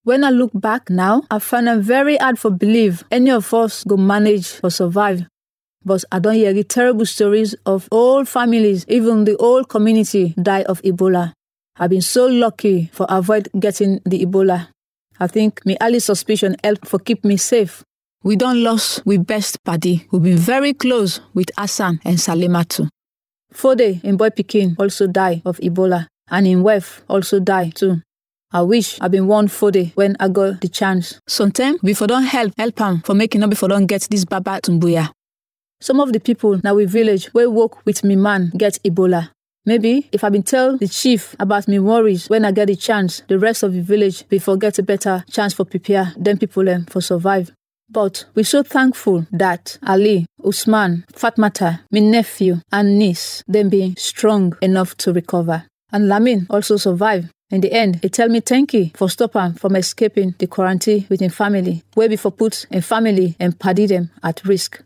When I look back now, I find it very hard for believe any of us go manage or survive. But I don't hear the terrible stories of whole families, even the whole community die of Ebola. I've been so lucky for avoid getting the Ebola. I think my early suspicion helped for keep me safe. We don't lost we best paddy. We've been very close with Hassan and Salima too. Fode and boy Pikin also die of Ebola, and in wife also die too. I wish I been warned Fode when I got the chance. Sometimes before don't help him for making up before don't get this Baba Tumbuya. Some of the people now we village where work with me man get Ebola. Maybe if I been tell the chief about me worries when I get the chance, the rest of the village before get a better chance for prepare them people for survive. But we're so thankful that Ali, Usman, Fatmata, my nephew and niece, them being strong enough to recover. And Lamin also survived. In the end, he tell me thank you for stopping from escaping the quarantine with his family, where before put a family and paddy them at risk.